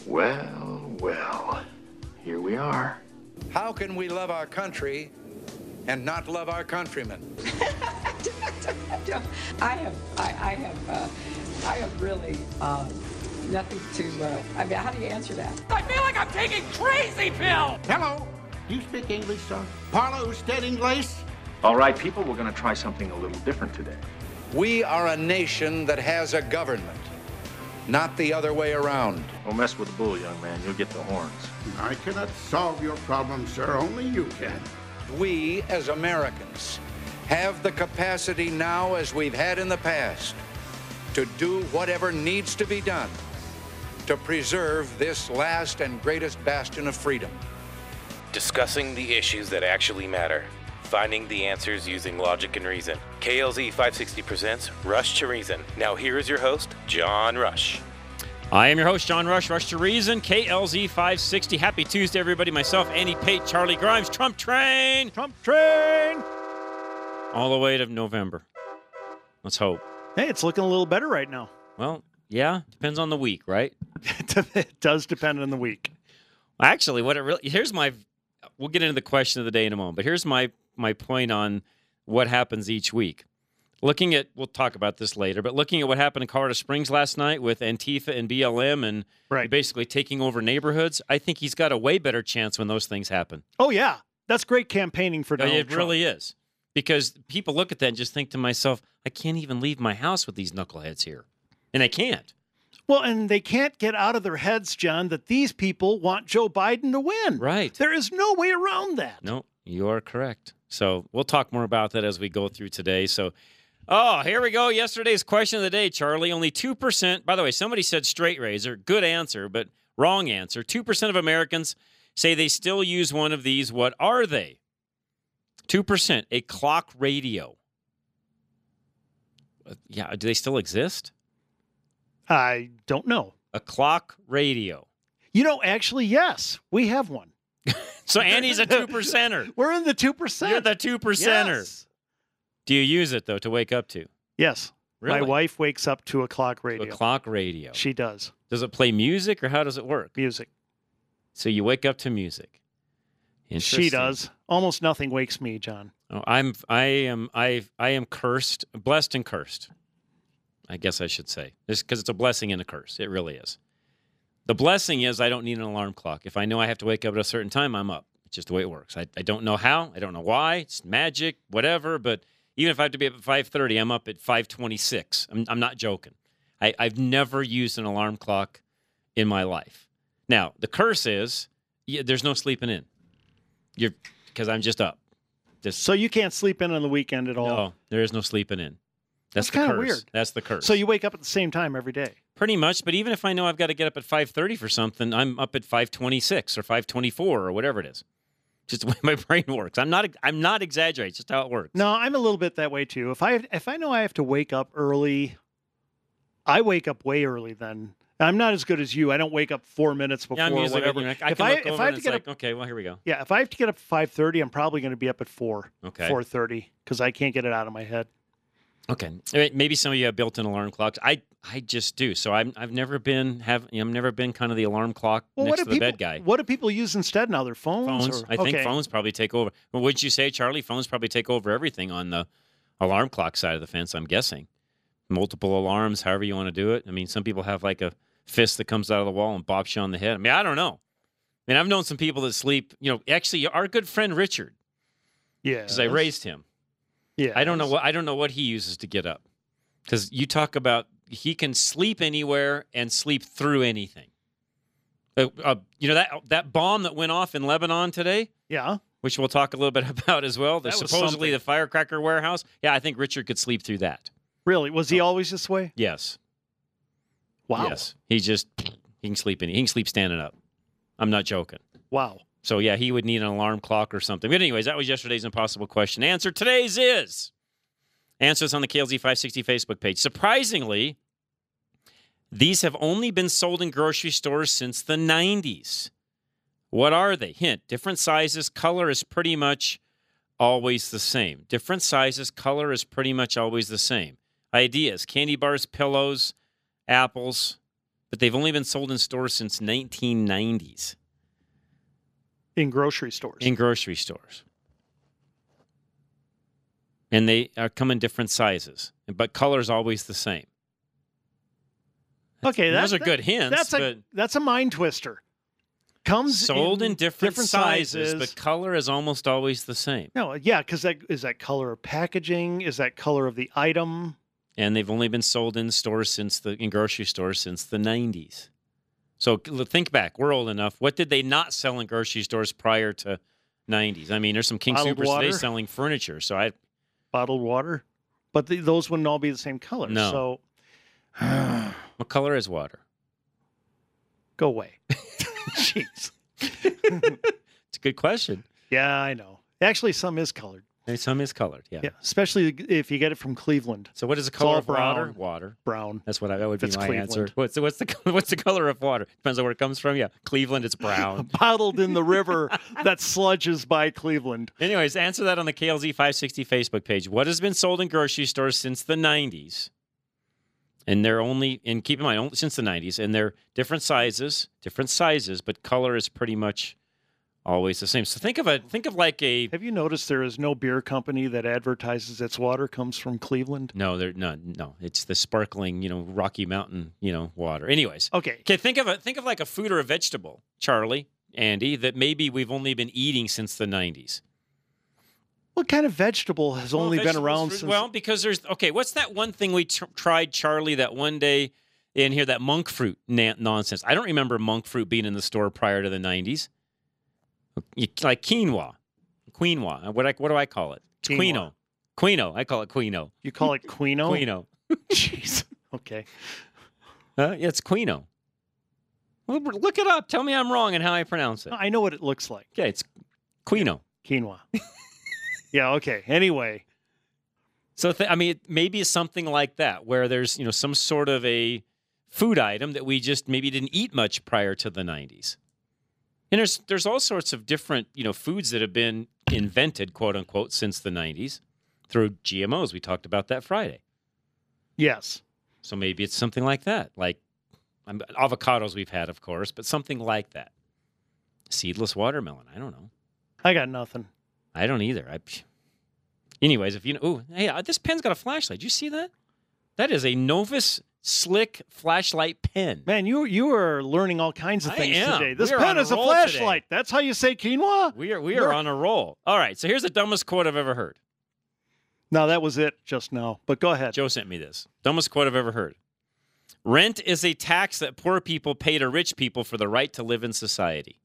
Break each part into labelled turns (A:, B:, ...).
A: Well, well, here we are.
B: How can we love our country and not love our countrymen?
C: I have really nothing to. I mean, how do you answer that?
D: I feel like I'm taking crazy pills.
E: Hello. Do you speak English, sir? Parlo usted English?
A: All right, people, we're going to try something a little different today.
B: We are a nation that has a government, not the other way around.
A: Don't mess with the bull, young man. You'll get the horns.
E: I cannot solve your problem, sir. Only you can.
B: We, as Americans, have the capacity now, as we've had in the past, to do whatever needs to be done to preserve this last and greatest bastion of freedom.
F: Discussing the issues that actually matter. Finding the answers using logic and reason. KLZ 560 presents Rush to Reason. Now here is your host, John Rush.
G: I am your host, John Rush, Rush to Reason, KLZ 560. Happy Tuesday, everybody. Myself, Andy Pate, Charlie Grimes, Trump Train. All the way to November. Let's hope.
H: Hey, it's looking a little better right now.
G: Well, yeah, depends on the week, right?
H: It does depend on the week.
G: Actually, we'll get into the question of the day in a moment, but here's my point on what happens each week. We'll talk about this later, but looking at what happened in Colorado Springs last night with Antifa and BLM and basically taking over neighborhoods, I think he's got a way better chance when those things happen.
H: Oh, yeah. That's great campaigning for Donald Trump.
G: It really is. Because people look at that and just think to myself, I can't even leave my house with these knuckleheads here. And I can't.
H: Well, and they can't get out of their heads, John, that these people want Joe Biden to win.
G: Right.
H: There is no way around that.
G: No, you are correct. So we'll talk more about that as we go through today. So, here we go. Yesterday's question of the day, Charlie. Only 2%. By the way, somebody said straight razor. Good answer, but wrong answer. 2% of Americans say they still use one of these. What are they? 2%. A clock radio. Yeah, do they still exist?
H: I don't know.
G: A clock radio.
H: Actually, yes, we have one.
G: So Andy's a 2%er.
H: We're in the 2%.
G: You're the 2%er.
H: Yes.
G: Do you use it, though, to wake up to?
H: Yes.
G: Really?
H: My wife wakes up to a clock radio.
G: To a clock radio.
H: She does.
G: Does it play music, or how does it work?
H: Music.
G: So you wake up to music.
H: She does. Almost nothing wakes me, John.
G: Oh, I am cursed, blessed and cursed. I guess I should say. Because it's a blessing and a curse. It really is. The blessing is I don't need an alarm clock. If I know I have to wake up at a certain time, I'm up. It's just the way it works. I don't know how. I don't know why. It's magic, whatever. But even if I have to be up at 5:30, I'm up at 5:26. I'm not joking. I've never used an alarm clock in my life. Now, the curse is there's no sleeping in. Because I'm just up.
H: So you can't sleep in on the weekend at all?
G: No, there is no sleeping in. That's the
H: kind of
G: curse.
H: Weird.
G: That's the curse.
H: So you wake up at the same time every day?
G: Pretty much, but even if I know I've got to get up at 5:30 for something, I'm up at 5:26 or 5:24 or whatever it is. Just the way my brain works. I'm not exaggerating. It's just how it works.
H: No, I'm a little bit that way too. If I know I have to wake up early, I wake up way early then. I'm not as good as you. I don't wake up 4 minutes before whatever.
G: If I have to get up, okay, well, here we go.
H: Yeah, if I have to get up at 5:30, I'm probably going to be up at 4:30 because I can't get it out of my head.
G: Okay, maybe some of you have built-in alarm clocks. I just do. So I've never been kind of the alarm clock next to the bed guy.
H: What do people use instead now? Their phones?
G: I think phones probably take over. Well, wouldn't you say, Charlie? Phones probably take over everything on the alarm clock side of the fence. I'm guessing multiple alarms, however you want to do it. I mean, some people have like a fist that comes out of the wall and bops you on the head. I mean, I don't know. I mean, I've known some people that sleep. Actually, our good friend Richard.
H: Yeah,
G: because I raised him.
H: Yeah,
G: I don't know what he uses to get up. Because you talk about he can sleep anywhere and sleep through anything. That bomb that went off in Lebanon today.
H: Yeah,
G: which we'll talk a little bit about as well. Supposedly the firecracker warehouse. Yeah, I think Richard could sleep through that.
H: Really? Was he always this way?
G: Yes.
H: Wow.
G: Yes. He can sleep in. He can sleep standing up. I'm not joking.
H: Wow.
G: So, yeah, he would need an alarm clock or something. But anyways, that was yesterday's impossible question. Answer today's is. Answers on the KLZ 560 Facebook page. Surprisingly, these have only been sold in grocery stores since the 90s. What are they? Hint, different sizes. Color is pretty much always the same. Different sizes. Color is pretty much always the same. Ideas, candy bars, pillows, apples. but they've only been sold in stores since 1990s.
H: In grocery stores.
G: In grocery stores. And they come in different sizes, but color is always the same.
H: Okay,
G: those are good hints.
H: That's a mind twister. Comes
G: sold in different sizes, but color is almost always the same.
H: No, yeah, because is that color of packaging? Is that color of the item?
G: And they've only been sold in stores in grocery stores since the 90s. So think back. We're old enough. What did they not sell in grocery stores prior to 90s? I mean, there's some King Soopers today selling furniture. So
H: bottled water, but those wouldn't all be the same color.
G: No.
H: So
G: what color is water?
H: Go away. Jeez.
G: It's a good question.
H: Yeah, I know. Actually, some is colored.
G: Some is colored, yeah.
H: Yeah, especially if you get it from Cleveland.
G: So what is the color of
H: brown.
G: water? Water.
H: Brown.
G: That would be my
H: Cleveland.
G: answer. What's the color of water? Depends on where it comes from. Yeah, Cleveland, it's brown.
H: Bottled in the river that sludges by Cleveland.
G: Anyways, answer that on the KLZ 560 Facebook page. What has been sold in grocery stores since the 90s? And and keep in mind, only since the 90s, and they're different sizes, but color is pretty much always the same. So think of like a.
H: Have you noticed there is no beer company that advertises its water comes from Cleveland?
G: No, no. It's the sparkling, Rocky Mountain, water. Anyways,
H: okay.
G: Think of like a food or a vegetable, Charlie, Andy, that maybe we've only been eating since the 90s.
H: What kind of vegetable has only been around since?
G: Well, because what's that one thing we tried, Charlie, that one day in here, that monk fruit nonsense? I don't remember monk fruit being in the store prior to the 90s. Like quinoa. What do I call it? It's quinoa. Quinoa. I call it quinoa.
H: You call it quinoa?
G: Quinoa.
H: Jeez. Okay.
G: Yeah, it's quinoa. Well, look it up. Tell me I'm wrong in how I pronounce it.
H: I know what it looks like.
G: Okay, it's quinoa.
H: Quinoa. Yeah, okay. Anyway.
G: So, maybe it's something like that, where there's, some sort of a food item that we just maybe didn't eat much prior to the 90s. And there's all sorts of different, foods that have been invented, quote unquote, since the 90s through GMOs. We talked about that Friday.
H: Yes.
G: So maybe it's something like that. Like avocados we've had, of course, but something like that. Seedless watermelon. I don't know.
H: I got nothing.
G: I don't either. Anyways, hey, this pen's got a flashlight. Did you see that? That is a Novus Slick flashlight pen.
H: Man, you are learning all kinds of things today. This pen is a
G: flashlight.
H: Today. That's how you say quinoa?
G: We are on a roll. All right, so here's the dumbest quote I've ever heard.
H: No, that was it just now. But go ahead.
G: Joe sent me this. Dumbest quote I've ever heard. Rent is a tax that poor people pay to rich people for the right to live in society.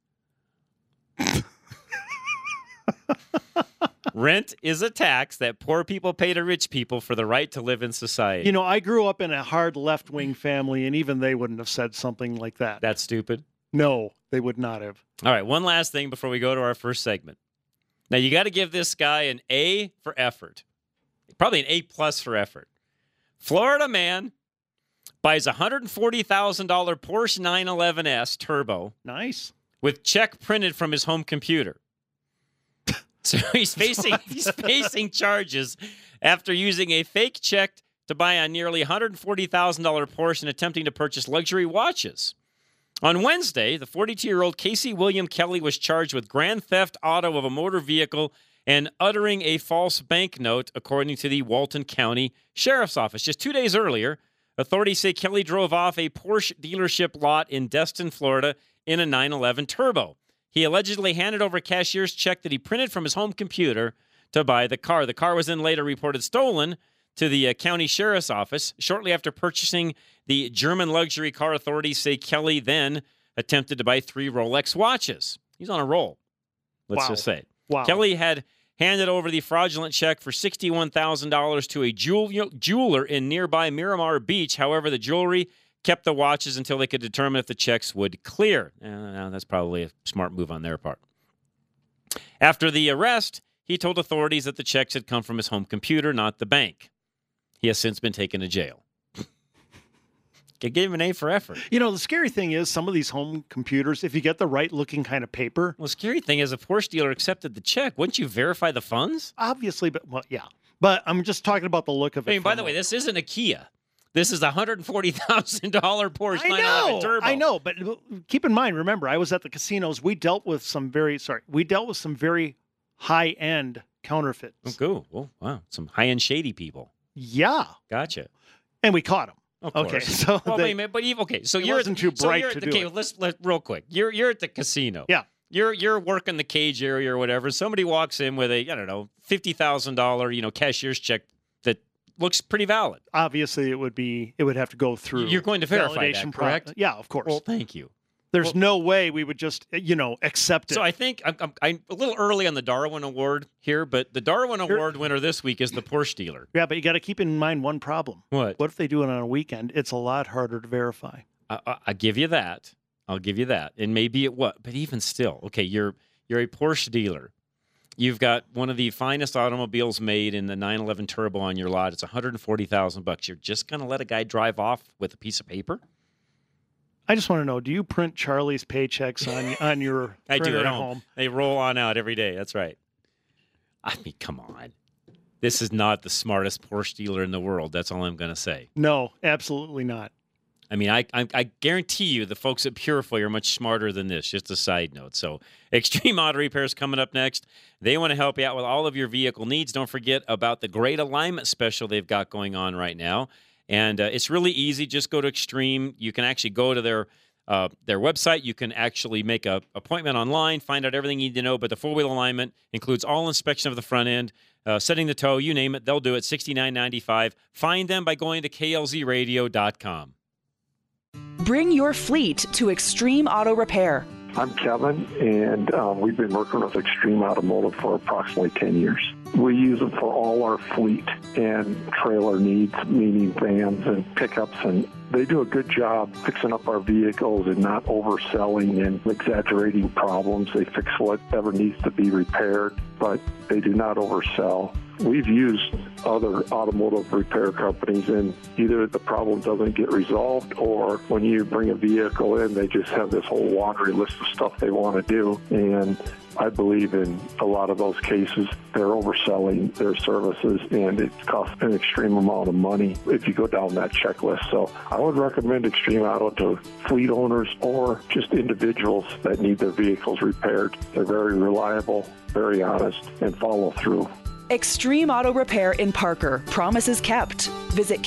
G: Rent is a tax that poor people pay to rich people for the right to live in society.
H: I grew up in a hard left-wing family, and even they wouldn't have said something like that.
G: That's stupid?
H: No, they would not have.
G: All right, one last thing before we go to our first segment. Now, you got to give this guy an A for effort. Probably an A+ for effort. Florida man buys a $140,000 Porsche 911S Turbo.
H: Nice.
G: With check printed from his home computer. So he's facing charges after using a fake check to buy a nearly $140,000 Porsche and attempting to purchase luxury watches. On Wednesday, the 42-year-old Casey William Kelly was charged with grand theft auto of a motor vehicle and uttering a false banknote, according to the Walton County Sheriff's Office. Just 2 days earlier, authorities say Kelly drove off a Porsche dealership lot in Destin, Florida, in a 911 Turbo. He allegedly handed over a cashier's check that he printed from his home computer to buy the car. The car was then later reported stolen to the county sheriff's office. Shortly after purchasing the German luxury car, authorities say Kelly then attempted to buy 3 Rolex watches. He's on a roll, let's just say.
H: Wow.
G: Kelly had handed over the fraudulent check for $61,000 to a jeweler in nearby Miramar Beach. However, the jewelry kept the watches until they could determine if the checks would clear. That's probably a smart move on their part. After the arrest, he told authorities that the checks had come from his home computer, not the bank. He has since been taken to jail. Gave him an A for effort.
H: The scary thing is some of these home computers, if you get the right looking kind of paper.
G: Well, the scary thing is a Porsche dealer accepted the check. Wouldn't you verify the funds?
H: Obviously, but yeah. But I'm just talking about the look of it.
G: By the way, this isn't a Kia. This is a $140,000 Porsche 911 Turbo.
H: I know, but keep in mind, remember, I was at the casinos. We dealt with some very high-end counterfeits.
G: Oh, cool. Oh, wow. Some high-end shady people.
H: Yeah.
G: Gotcha.
H: And we caught them.
G: Of course.
H: Okay, so
G: well, so
H: it
G: you're
H: wasn't too bright to do it.
G: Let's real quick. You're at the casino.
H: Yeah.
G: You're working the cage area or whatever. Somebody walks in with a $50,000 cashier's check that looks pretty valid.
H: Obviously, it would have to go through.
G: You're going to verify that, correct?
H: Yeah, of course.
G: Well, thank you.
H: There's no way we would just accept it.
G: So I think I'm a little early on the Darwin Award here, but the Darwin Award winner this week is the Porsche dealer.
H: Yeah, but you got to keep in mind one problem.
G: What?
H: What if they do it on a weekend? It's a lot harder to verify.
G: I give you that. I'll give you that. And maybe it what, but even still, okay, you're a Porsche dealer. You've got one of the finest automobiles made in the 911 Turbo on your lot. It's $140,000. You're just going to let a guy drive off with a piece of paper?
H: I just want to know, do you print Charlie's paychecks on your
G: I
H: printer
G: do at
H: at
G: home. They roll on out every day. That's right. I mean, come on. This is not the smartest Porsche dealer in the world. That's all I'm going to say.
H: No, absolutely not.
G: I mean, I guarantee you the folks at Purifoy are much smarter than this. Just a side note. So Extreme Auto Repair is coming up next. They want to help you out with all of your vehicle needs. Don't forget about the great alignment special they've got going on right now. And it's really easy. Just go to Extreme. You can actually go to their website. You can actually make an appointment online, find out everything you need to know. But the four-wheel alignment includes all inspection of the front end, setting the toe, you name it. They'll do it, $69.95. Find them by going to klzradio.com.
I: Bring your fleet to Extreme Auto Repair.
A: I'm Kevin, and we've been working with Extreme Automotive for approximately 10 years. We use them for all our fleet and trailer needs, meaning vans and pickups, and they do a good job fixing up our vehicles and not overselling and exaggerating problems. They fix whatever needs to be repaired, but they do not oversell. We've used other automotive repair companies, and either the problem doesn't get resolved, or when you bring a vehicle in, they just have this whole laundry list of stuff they want to do. And I believe in a lot of those cases, they're overselling their services, and it costs an extreme amount of money if you go down that checklist. So I would recommend Extreme Auto to fleet owners or just individuals that need their vehicles repaired. They're very reliable, very honest, and follow through.
I: Extreme Auto Repair in Parker. Promises kept. Visit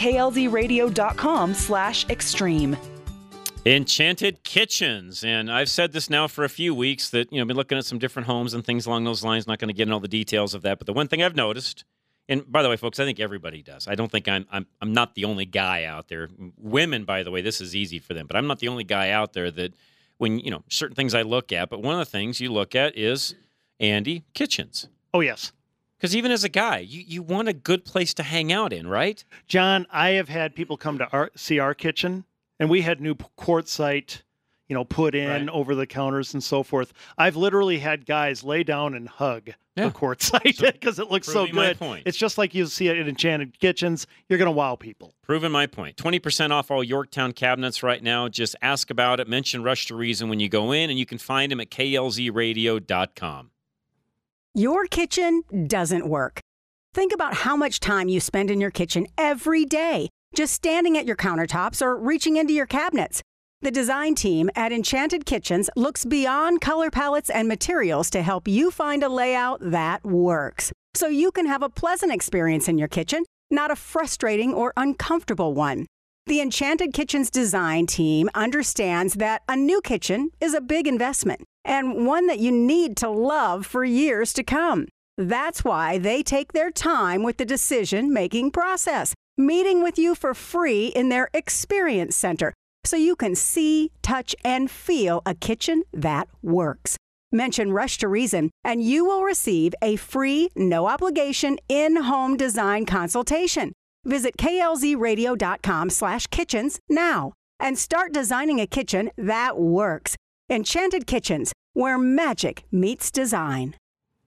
I: klzradio.com/extreme.
G: Enchanted Kitchens. And I've said this now for a few weeks that, I've been looking at some different homes and things along those lines. Not going to get into all the details of that. But the one thing I've noticed, and by the way, folks, I think everybody does. I don't think I'm not the only guy out there. Women, by the way, this is easy for them. But I'm not the only guy out there that when, certain things I look at. But one of the things you look at is, Andy, kitchens.
H: Oh, yes.
G: Because even as a guy, you want a good place to hang out in, right?
H: John, I have had people come to see our kitchen, and we had new quartzite, put in over the counters and so forth. I've literally had guys lay down and hug the quartzite because it looks so good.
G: My point.
H: It's just like you see it in Enchanted Kitchens. You're going to wow people.
G: Proving my point. 20% off all Yorktown cabinets right now. Just ask about it. Mention Rush to Reason when you go in, and you can find them at klzradio.com.
J: Your kitchen doesn't work. Think about how much time you spend in your kitchen every day, just standing at your countertops or reaching into your cabinets. The design team at Enchanted Kitchens looks beyond color palettes and materials to help you find a layout that works, so you can have a pleasant experience in your kitchen, not a frustrating or uncomfortable one. The Enchanted Kitchens design team understands that a new kitchen is a big investment, and one that you need to love for years to come. That's why they take their time with the decision-making process, meeting with you for free in their Experience Center, so you can see, touch, and feel a kitchen that works. Mention Rush to Reason, and you will receive a free, no-obligation, in-home design consultation. Visit klzradio.com/kitchens now and start designing a kitchen that works. Enchanted Kitchens, where magic meets design.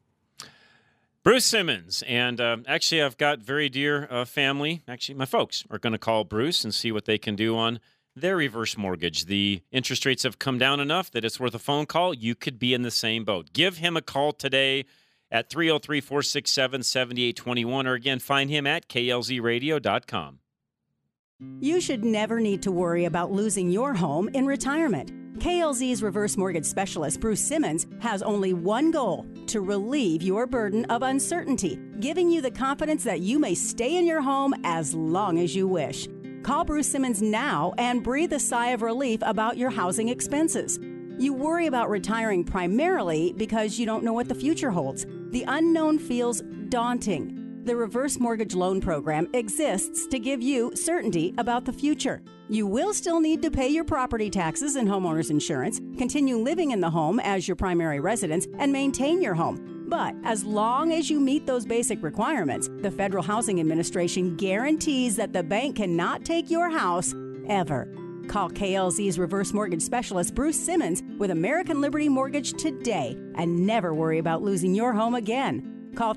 G: Bruce Simmons, and actually I've got very dear family. Actually, my folks are going to call Bruce and see what they can do on their reverse mortgage. The interest rates have come down enough that it's worth a phone call. You could be in the same boat. Give him a call today at 303-467-7821, or again, find him at klzradio.com.
J: You should never need to worry about losing your home in retirement. KLZ's reverse mortgage specialist, Bruce Simmons, has only one goal: to relieve your burden of uncertainty, giving you the confidence that you may stay in your home as long as you wish. Call Bruce Simmons now and breathe a sigh of relief about your housing expenses. You worry about retiring primarily because you don't know what the future holds. The unknown feels daunting. The Reverse Mortgage Loan Program exists to give you certainty about the future. You will still need to pay your property taxes and homeowner's insurance, continue living in the home as your primary residence, and maintain your home. But as long as you meet those basic requirements, the Federal Housing Administration guarantees that the bank cannot take your house ever. Call KLZ's reverse mortgage specialist, Bruce Simmons, with American Liberty Mortgage today and never worry about losing your home again. Call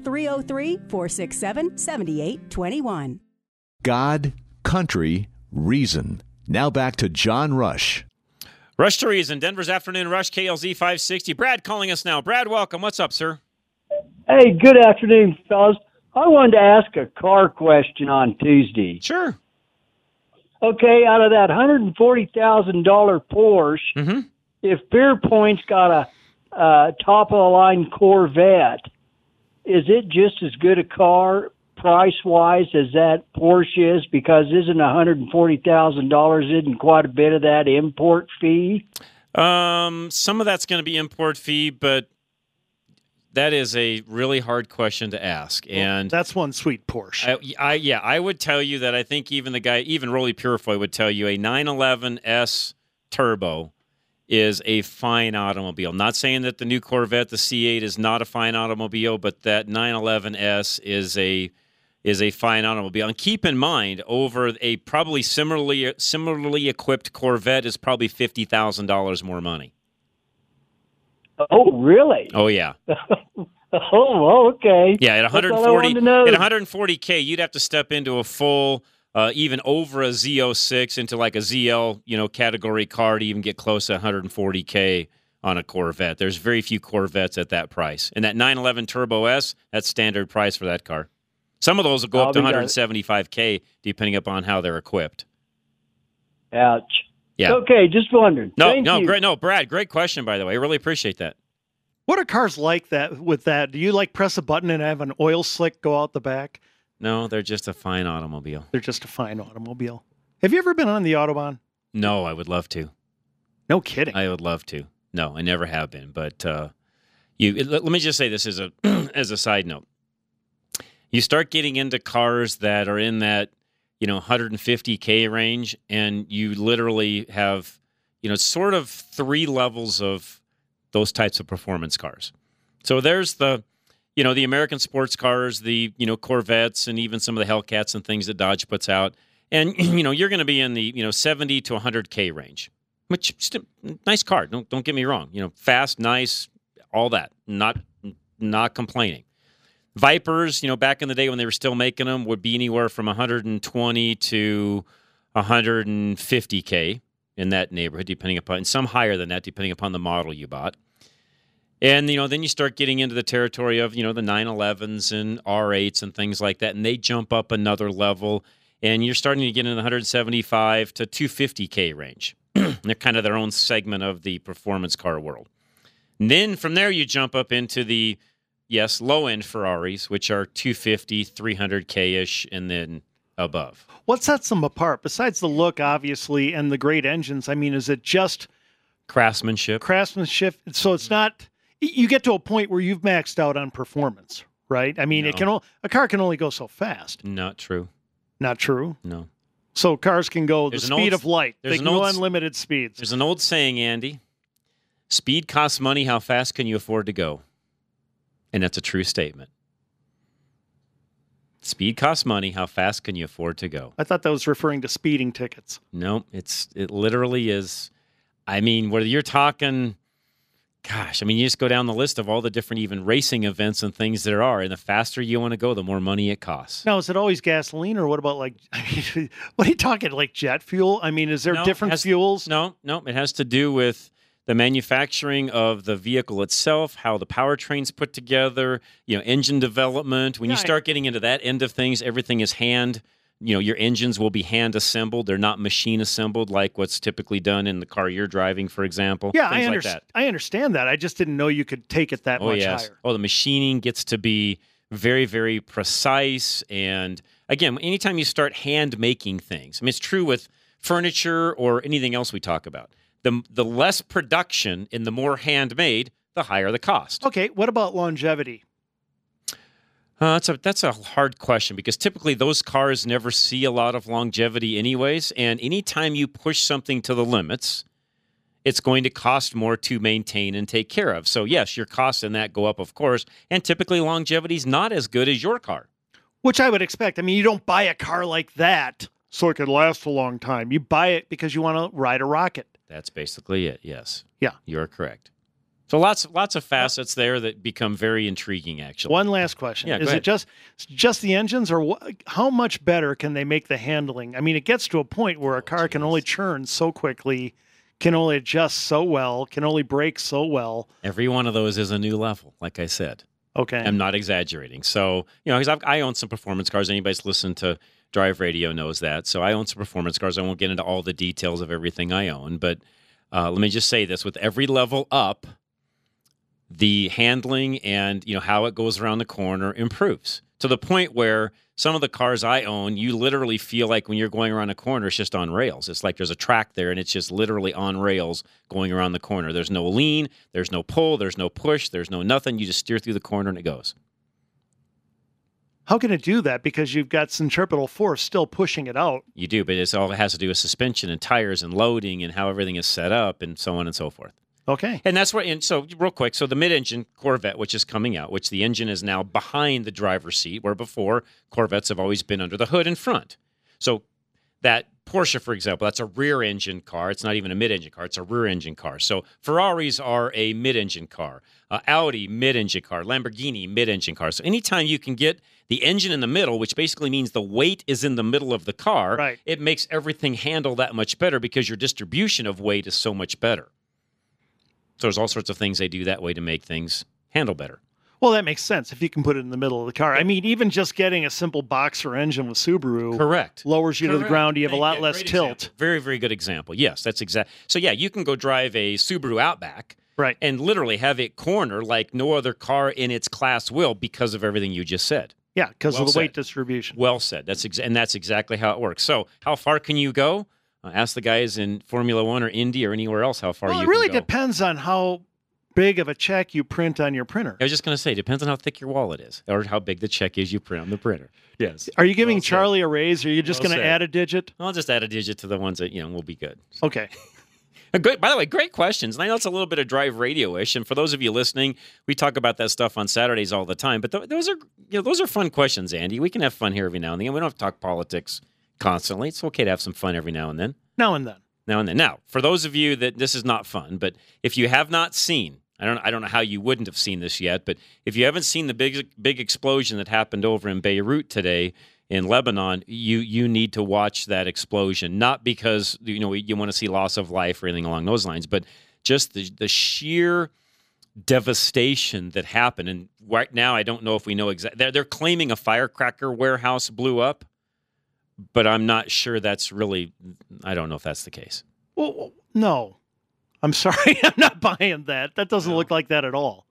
J: 303-467-7821.
K: God, country, reason. Now back to John Rush.
G: Rush to Reason, Denver's Afternoon Rush, KLZ 560. Brad calling us now. Brad, welcome. What's up, sir?
L: Hey, good afternoon, fellas. I wanted to ask a car question on Tuesday.
G: Sure.
L: Okay, out of that $140,000 Porsche, if Pierpoint's got a top-of-the-line Corvette, is it just as good a car price-wise as that Porsche is? Because isn't $140,000 isn't quite a bit of that import fee?
G: Some of that's going to be import fee, but that is a really hard question to ask. And
H: that's one sweet Porsche.
G: I would tell you that I think even Rolly Purifoy would tell you a 911S Turbo is a fine automobile. Not saying that the new Corvette, the C8, is not a fine automobile, but that 911S is a fine automobile. And keep in mind, over a probably similarly equipped Corvette is probably $50,000 more money.
L: Oh, really?
G: Oh, yeah.
L: Oh, okay.
G: Yeah, at $140K, you'd have to step into a full, even over a Z06 into like a ZL, category car to even get close to $140K on a Corvette. There's very few Corvettes at that price. And that 911 Turbo S, that's standard price for that car. Some of those will go up to $175K depending upon how they're equipped.
L: Ouch.
G: Yeah.
L: Okay, just wondering.
G: Great. No, Brad, great question, by the way. I really appreciate that.
H: What are cars like that with that? Do you press a button and have an oil slick go out the back?
G: No, they're just a fine automobile.
H: They're just a fine automobile. Have you ever been on the Autobahn?
G: No, I would love to.
H: No kidding.
G: I would love to. No, I never have been. But let me just say this as a as a side note. You start getting into cars that are in that, 150K range, and you literally have, sort of three levels of those types of performance cars. So there's the American sports cars, the, Corvettes, and even some of the Hellcats and things that Dodge puts out. And, you're going to be in the, 70 to 100K range, which nice car. Don't get me wrong. Fast, nice, all that. Not complaining. Vipers, back in the day when they were still making them, would be anywhere from 120 to 150K in that neighborhood, depending upon, and some higher than that, depending upon the model you bought. And, then you start getting into the territory of, the 911s and R8s and things like that, and they jump up another level, and you're starting to get in the 175 to 250K range. They're kind of their own segment of the performance car world. And then from there, you jump up into the low-end Ferraris, which are 250, 300K-ish, and then above.
H: What sets them apart? Besides the look, obviously, and the great engines, is it just
G: craftsmanship?
H: So it's not... You get to a point where you've maxed out on performance, right? No. A car can only go so fast.
G: Not true.
H: Not true?
G: No.
H: So cars can go the speed of light. They can go unlimited speeds.
G: There's an old saying, Andy. Speed costs money. How fast can you afford to go? And that's a true statement. Speed costs money. How fast can you afford to go?
H: I thought that was referring to speeding tickets.
G: No, it literally is. Whether you're talking, you just go down the list of all the different even racing events and things there are, and the faster you want to go, the more money it costs.
H: Now, is it always gasoline, or what about what are you talking, like jet fuel? Is there different fuels?
G: No, it has to do with the manufacturing of the vehicle itself, how the powertrain's put together, engine development. When you start getting into that end of things, everything is hand your engines will be hand assembled. They're not machine assembled like what's typically done in the car you're driving, for example.
H: Yeah,
G: Things like that.
H: I understand that. I just didn't know you could take it that much higher.
G: Oh, the machining gets to be very, very precise. And again, anytime you start hand making things, I mean, it's true with furniture or anything else we talk about. The less production and the more handmade, the higher the cost.
H: Okay, what about longevity?
G: That's a hard question because typically those cars never see a lot of longevity anyways. And anytime you push something to the limits, it's going to cost more to maintain and take care of. So yes, your costs in that go up, of course. And typically longevity is not as good as your car.
H: Which I would expect. I mean, you don't buy a car like that so it could last a long time. You buy it because you want to ride a rocket.
G: That's basically it, yes.
H: Yeah.
G: You're correct. So lots of facets there that become very intriguing, actually.
H: One last question.
G: Yeah,
H: Is it just the engines, or how much better can they make the handling? I mean, it gets to a point where a car can only churn so quickly, can only adjust so well, can only brake so well.
G: Every one of those is a new level, like I said.
H: Okay.
G: I'm not exaggerating. So, because I own some performance cars. Anybody's listened to Drive Radio knows that. So I own some performance cars. I won't get into all the details of everything I own, but let me just say this. With every level up, the handling and how it goes around the corner improves to the point where some of the cars I own, you literally feel like when you're going around a corner, it's just on rails. It's like there's a track there, and it's just literally on rails going around the corner. There's no lean, there's no pull, there's no push, there's no nothing. You just steer through the corner, and it goes.
H: How can it do that? Because you've got centripetal force still pushing it out.
G: You do, but it has to do with suspension and tires and loading and how everything is set up and so on and so forth.
H: Okay.
G: And that's what, and so real quick, so the mid-engine Corvette, which is coming out, which the engine is now behind the driver's seat, where before Corvettes have always been under the hood in front. So that Porsche, for example, that's a rear-engine car. It's not even a mid-engine car. It's a rear-engine car. So Ferraris are a mid-engine car. Audi, mid-engine car. Lamborghini, mid-engine car. So anytime you can get the engine in the middle, which basically means the weight is in the middle of the car,
H: right,
G: it makes everything handle that much better because your distribution of weight is so much better. So there's all sorts of things they do that way to make things handle better.
H: Well, that makes sense if you can put it in the middle of the car. I mean, even just getting a simple boxer engine with Subaru lowers you to the ground. You have a lot less tilt.
G: Example. Very, very good example. Yes, that's exact. So yeah, you can go drive a Subaru Outback and literally have it corner like no other car in its class will because of everything you just said.
H: Yeah, because of the weight distribution.
G: Well said. And that's exactly how it works. So how far can you go? Ask the guys in Formula One or Indy or anywhere else how far you can go.
H: It really depends on how big of a check you print on your printer.
G: I was just going to say, depends on how thick your wallet is or how big the check is you print on the printer. Yes.
H: Are you giving Charlie a raise, or are you just going to add a digit?
G: I'll just add a digit to the ones that, will be good.
H: Okay.
G: Good. By the way, great questions. And I know it's a little bit of Drive Radio-ish, and for those of you listening, we talk about that stuff on Saturdays all the time. But those are fun questions, Andy. We can have fun here every now and then. We don't have to talk politics constantly. It's okay to have some fun every now and then.
H: Now and then.
G: Now, for those of you that this is not fun, but if you have not seen, I don't know how you wouldn't have seen this yet, but if you haven't seen the big explosion that happened over in Beirut today in Lebanon, you need to watch that explosion. Not because you want to see loss of life or anything along those lines, but just the sheer devastation that happened. And right now, I don't know if we know exactly. They're claiming a firecracker warehouse blew up, but I'm not sure that's really. I don't know if that's the case.
H: Well, no. I'm sorry, I'm not buying that. That doesn't look like that at all.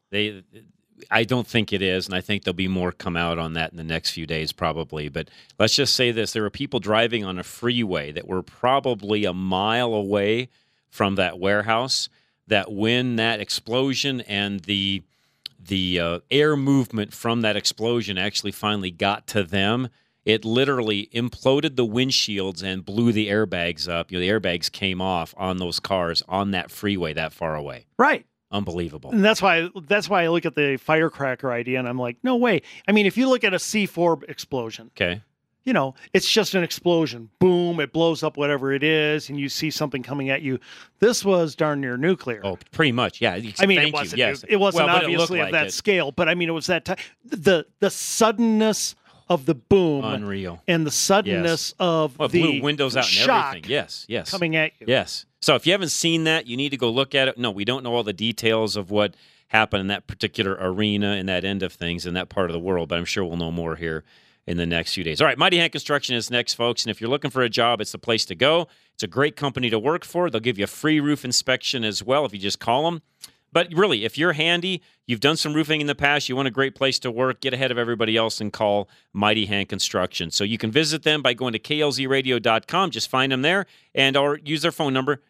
G: I don't think it is, and I think there'll be more come out on that in the next few days probably. But let's just say this. There were people driving on a freeway that were probably a mile away from that warehouse that when that explosion and the air movement from that explosion actually finally got to them, it literally imploded the windshields and blew the airbags up. The airbags came off on those cars on that freeway that far away.
H: Right.
G: Unbelievable.
H: And that's why I look at the firecracker idea and I'm like, no way. I mean, if you look at a C4 explosion,
G: okay,
H: it's just an explosion. Boom, it blows up whatever it is, and you see something coming at you. This was darn near nuclear.
G: Oh, pretty much, yeah.
H: I mean, it wasn't obviously of that scale, but I mean, it was that time. The suddenness of the boom,
G: unreal,
H: and the suddenness of the
G: blew windows out and everything. Yes,
H: coming at you.
G: Yes. So if you haven't seen that, you need to go look at it. No, we don't know all the details of what happened in that particular arena and that end of things in that part of the world, but I'm sure we'll know more here in the next few days. All right, Mighty Hand Construction is next, folks. And if you're looking for a job, it's the place to go. It's a great company to work for. They'll give you a free roof inspection as well if you just call them. But really, if you're handy, you've done some roofing in the past, you want a great place to work, get ahead of everybody else and call Mighty Hand Construction. So you can visit them by going to klzradio.com. Just find them there or use their phone number,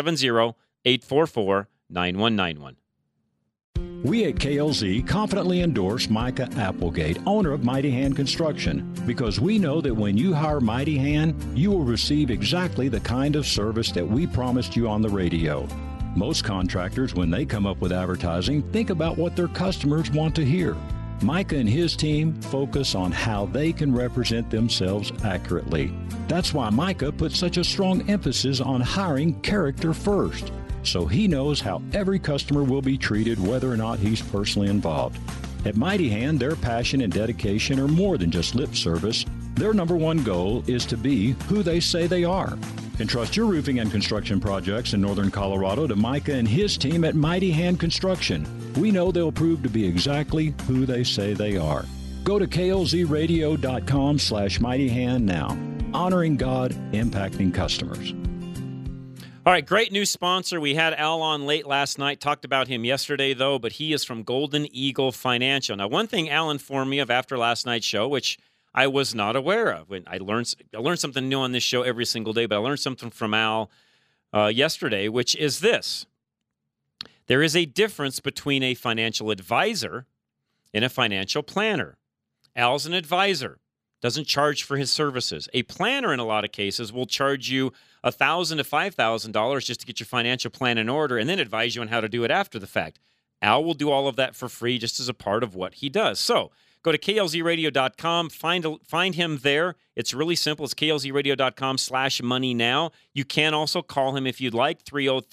G: 970-844-9191.
M: We at KLZ confidently endorse Micah Applegate, owner of Mighty Hand Construction, because we know that when you hire Mighty Hand, you will receive exactly the kind of service that we promised you on the radio. Most contractors, when they come up with advertising, think about what their customers want to hear. Micah and his team focus on how they can represent themselves accurately. That's why Micah puts such a strong emphasis on hiring character first, so he knows how every customer will be treated whether or not he's personally involved. At Mighty Hand, their passion and dedication are more than just lip service. Their number one goal is to be who they say they are. Entrust your roofing and construction projects in northern Colorado to Micah and his team at Mighty Hand Construction. We know they'll prove to be exactly who they say they are. Go to klzradio.com/mightyhand now. Honoring God, impacting customers.
G: All right, great new sponsor. We had Al on late last night, talked about him yesterday, though, but he is from Golden Eagle Financial. Now, one thing Al informed me of after last night's show, which I was not aware of. When I learned something new on this show every single day, but I learned something from Al yesterday, which is this. There is a difference between a financial advisor and a financial planner. Al's an advisor, doesn't charge for his services. A planner, in a lot of cases, will charge you $1,000 to $5,000 just to get your financial plan in order and then advise you on how to do it after the fact. Al will do all of that for free just as a part of what he does. So go to klzradio.com, find him there. It's really simple. It's klzradio.com/money now. You can also call him if you'd like,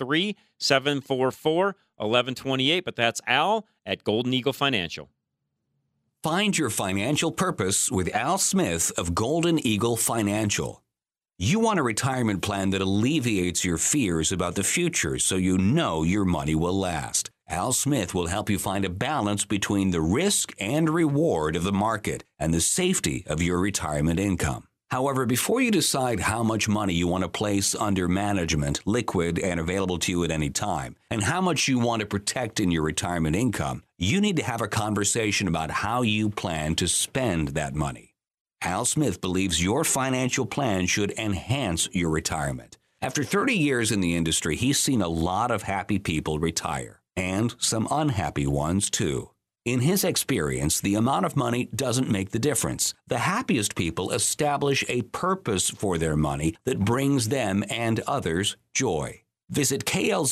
G: 303-744-1128, but that's Al at Golden Eagle Financial.
N: Find your financial purpose with Al Smith of Golden Eagle Financial. You want a retirement plan that alleviates your fears about the future so you know your money will last. Al Smith will help you find a balance between the risk and reward of the market and the safety of your retirement income. However, before you decide how much money you want to place under management, liquid and available to you at any time, and how much you want to protect in your retirement income, you need to have a conversation about how you plan to spend that money. Al Smith believes your financial plan should enhance your retirement. After 30 years in the industry, he's seen a lot of happy people retire, and some unhappy ones too. In his experience, the amount of money doesn't make the difference. The happiest people establish a purpose for their money that brings them and others joy. Visit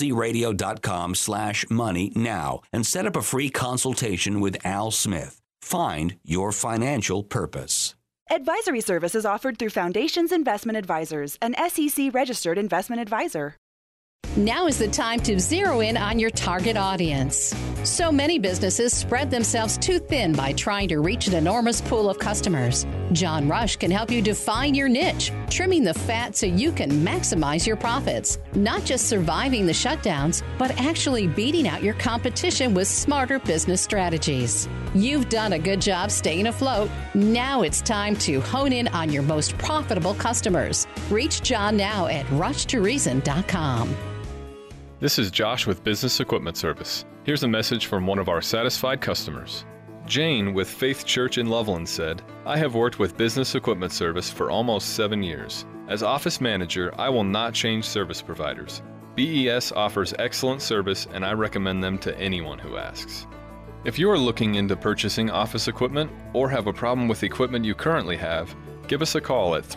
N: klzradio.com/money now and set up a free consultation with Al Smith. Find your financial purpose.
I: Advisory services offered through Foundations Investment Advisors, an SEC-registered investment advisor.
O: Now is the time to zero in on your target audience. So many businesses spread themselves too thin by trying to reach an enormous pool of customers. John Rush can help you define your niche, trimming the fat so you can maximize your profits. Not just surviving the shutdowns, but actually beating out your competition with smarter business strategies. You've done a good job staying afloat. Now it's time to hone in on your most profitable customers. Reach John now at rushtoreason.com.
P: This is Josh with Business Equipment Service. Here's a message from one of our satisfied customers. Jane with Faith Church in Loveland said, I have worked with Business Equipment Service for almost 7 years. As office manager, I will not change service providers. BES offers excellent service and I recommend them to anyone who asks. If you are looking into purchasing office equipment or have a problem with equipment you currently have, give us a call at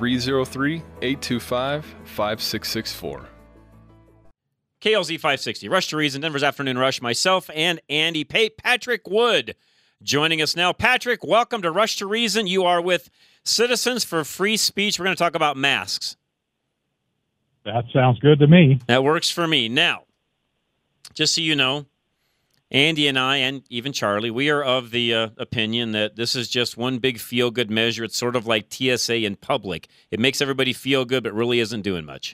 P: 303-825-5664.
G: KLZ 560, Rush to Reason, Denver's Afternoon Rush, myself and Andy Pate. Patrick Wood joining us now. Patrick, welcome to Rush to Reason. You are with Citizens for Free Speech. We're going to talk about masks.
Q: That sounds good to me.
G: That works for me. Now, just so you know, Andy and I, and even Charlie, we are of the opinion that this is just one big feel-good measure. It's sort of like TSA in public. It makes everybody feel good, but really isn't doing much.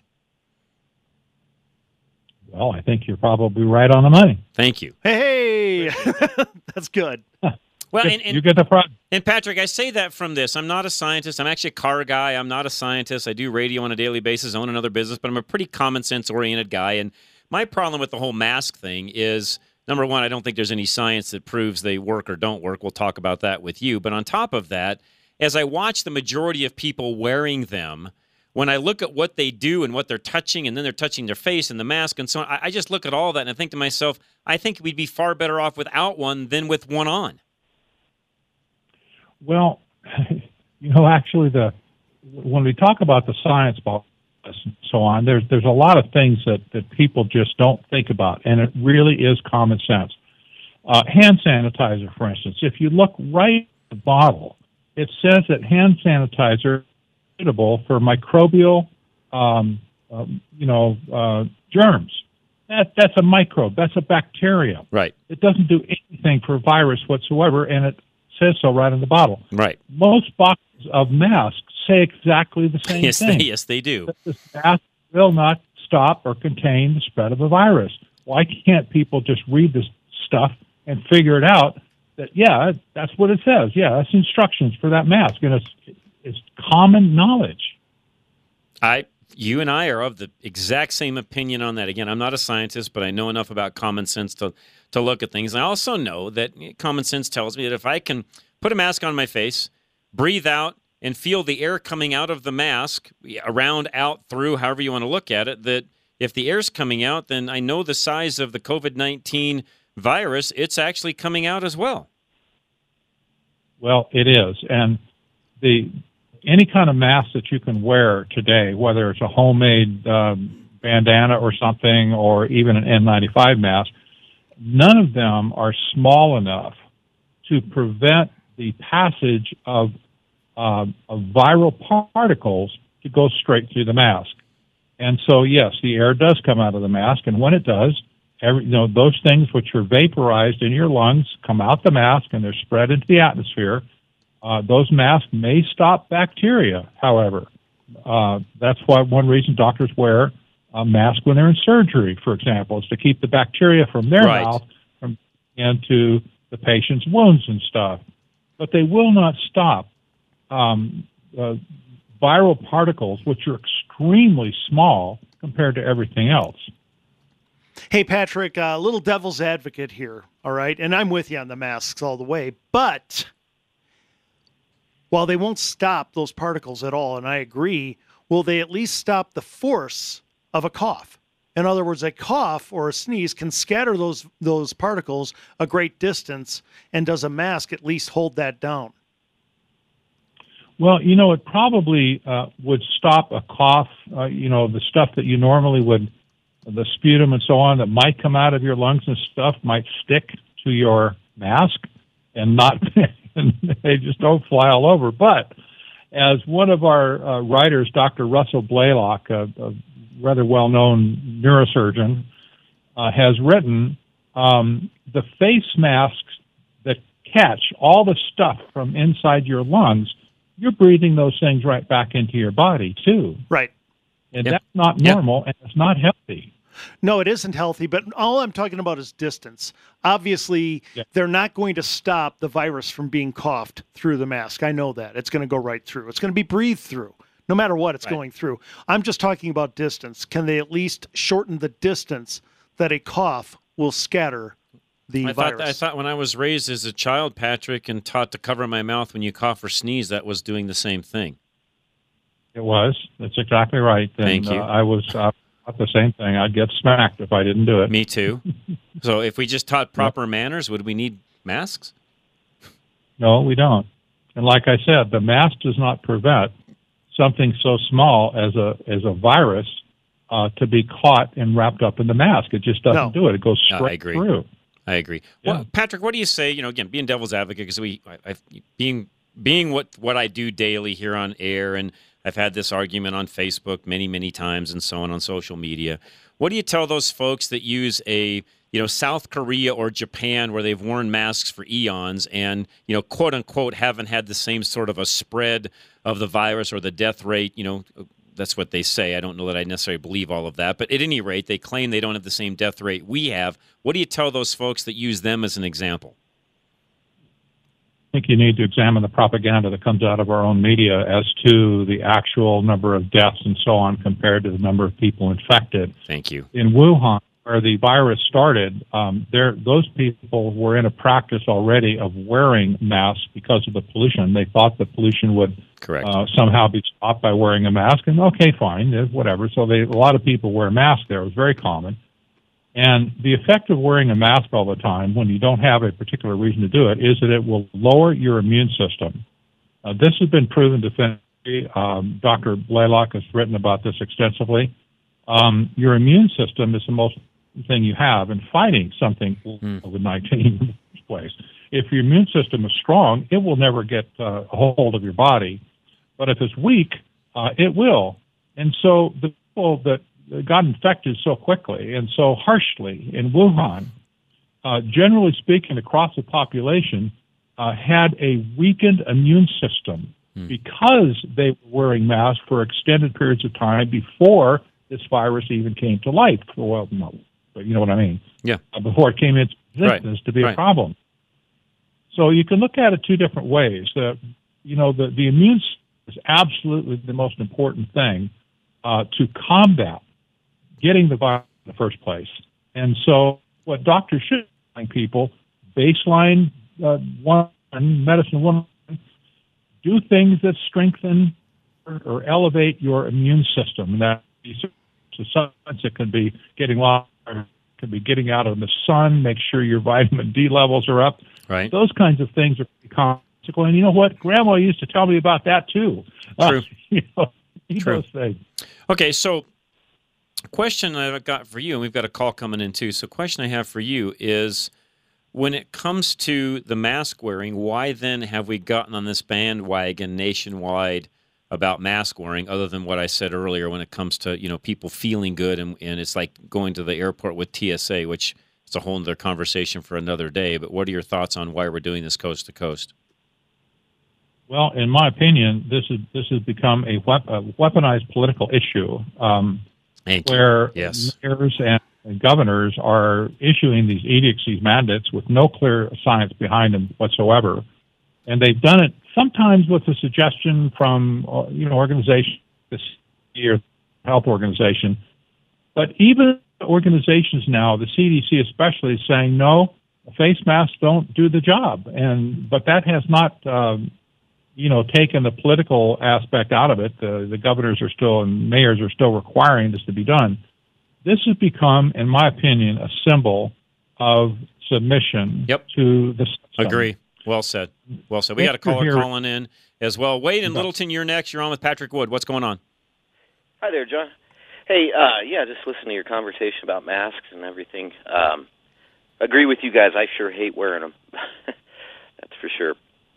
Q: Well, I think you're probably right on the money.
G: Thank you.
H: Hey, that's good.
G: Well,
Q: you get the product.
G: And Patrick, I say that from this. I'm not a scientist. I'm actually a car guy. I'm not a scientist. I do radio on a daily basis, own another business, but I'm a pretty common sense oriented guy. And my problem with the whole mask thing is, number one, I don't think there's any science that proves they work or don't work. We'll talk about that with you. But on top of that, as I watch the majority of people wearing them, when I look at what they do and what they're touching, and then they're touching their face and the mask and so on, I just look at all that and I think to myself, I think we'd be far better off without one than with one on.
Q: Well, actually, when we talk about the science about this and so on, there's a lot of things that people just don't think about, and it really is common sense. Hand sanitizer, for instance, if you look right at the bottle, it says that hand sanitizer is suitable for microbial, germs. That's a microbe. That's a bacteria.
G: Right.
Q: It doesn't do anything for virus whatsoever, and it says so right in the bottle.
G: Right.
Q: Most boxes of masks say exactly the same thing.
G: Yes, they do.
Q: This mask will not stop or contain the spread of a virus. Why can't people just read this stuff and figure it out that, that's what it says. Yeah, that's instructions for that mask, and it's common knowledge.
G: You and I are of the exact same opinion on that. Again, I'm not a scientist, but I know enough about common sense to look at things. I also know that common sense tells me that if I can put a mask on my face, breathe out, and feel the air coming out of the mask, around, out, through, however you want to look at it, that if the air's coming out, then I know the size of the COVID-19 virus, it's actually coming out as well.
Q: Well, it is. And any kind of mask that you can wear today, whether it's a homemade bandana or something, or even an N95 mask, none of them are small enough to prevent the passage of viral particles to go straight through the mask. And so, yes, the air does come out of the mask, and when it does, those things which are vaporized in your lungs come out the mask and they're spread into the atmosphere. Those masks may stop bacteria, however. That's why one reason doctors wear a mask when they're in surgery, for example, is to keep the bacteria from their mouth from into the patient's wounds and stuff. But they will not stop viral particles, which are extremely small compared to everything else.
H: Hey, Patrick, a little devil's advocate here, all right? And I'm with you on the masks all the way. But while they won't stop those particles at all, and I agree, will they at least stop the force of a cough? In other words, a cough or a sneeze can scatter those particles a great distance, and does a mask at least hold that down?
Q: Well, it probably would stop a cough, the stuff that you normally would, the sputum and so on that might come out of your lungs and stuff might stick to your mask and not, and they just don't fly all over. But as one of our writers, Dr. Russell Blaylock, a rather well-known neurosurgeon, has written, the face masks that catch all the stuff from inside your lungs, you're breathing those things right back into your body, too.
H: Right.
Q: And that's not normal, and it's not healthy.
H: No, it isn't healthy, but all I'm talking about is distance. Obviously, they're not going to stop the virus from being coughed through the mask. I know that. It's going to go right through. It's going to be breathed through, no matter what it's going through. I'm just talking about distance. Can they at least shorten the distance that a cough will scatter the virus?
G: I thought when I was raised as a child, Patrick, and taught to cover my mouth when you cough or sneeze, that was doing the same thing.
Q: It was. That's exactly right. And,
G: Thank you.
Q: I was the same thing. I'd get smacked if I didn't do it.
G: Me too. So if we just taught proper manners, would we need masks?
Q: No, we don't. And like I said, the mask does not prevent something so small as a virus to be caught and wrapped up in the mask. It just doesn't do it. It goes straight through.
G: I agree. Yeah. Well, Patrick, what do you say? Again, being devil's advocate, because being what I do daily here on air, and I've had this argument on Facebook many times and so on social media. What do you tell those folks that use a South Korea or Japan, where they've worn masks for eons and quote unquote haven't had the same sort of a spread of the virus or the death rate? That's what they say. I don't know that I necessarily believe all of that, but at any rate, they claim they don't have the same death rate we have. What do you tell those folks that use them as an example?
Q: think you need to examine the propaganda that comes out of our own media as to the actual number of deaths and so on compared to the number of people infected.
G: Thank you.
Q: In Wuhan, where the virus started, those people were in a practice already of wearing masks because of the pollution. They thought the pollution would somehow be stopped by wearing a mask, and okay, fine, whatever. So a lot of people wear masks there. It was very common. And the effect of wearing a mask all the time when you don't have a particular reason to do it is that it will lower your immune system. This has been proven definitively. Dr. Blaylock has written about this extensively. Your immune system is the most thing you have in fighting something COVID-19 in the first place. If your immune system is strong, it will never get a hold of your body. But if it's weak, it will. And so the people that got infected so quickly and so harshly in Wuhan, generally speaking, across the population, had a weakened immune system because they were wearing masks for extended periods of time before this virus even came to light. Well, no, but you know what I mean.
G: Yeah.
Q: Before it came into existence to be a problem. So you can look at it two different ways. The immune system is absolutely the most important thing to combat getting the virus in the first place. And so what doctors should be telling people, baseline medicine 1, do things that strengthen or elevate your immune system. And that it can be getting lost, can be getting out of the sun, make sure your vitamin D levels are up.
G: Right.
Q: Those kinds of things are consequential. And you know what? Grandma used to tell me about that too.
G: True.
Q: Those things.
G: Okay, so question I've got for you, and we've got a call coming in too. So question I have for you is, when it comes to the mask wearing, why then have we gotten on this bandwagon nationwide about mask wearing, other than what I said earlier when it comes to, people feeling good, and it's like going to the airport with TSA, which is a whole other conversation for another day. But what are your thoughts on why we're doing this coast to coast?
Q: Well, in my opinion, this has become a weaponized political issue, where mayors and governors are issuing these edicts, these mandates, with no clear science behind them whatsoever. And they've done it sometimes with a suggestion from, organizations, the health organization. But even organizations now, the CDC especially, is saying, no, face masks don't do the job. But that has not, taken the political aspect out of it. The governors are still and mayors are still requiring this to be done. This has become, in my opinion, a symbol of submission to the system.
G: Agree. Well said. Well said. We got a caller calling in as well. Wade in Littleton, you're next. You're on with Patrick Wood. What's going on?
R: Hi there, John. Hey, just listening to your conversation about masks and everything. Agree with you guys. I sure hate wearing them. That's for sure.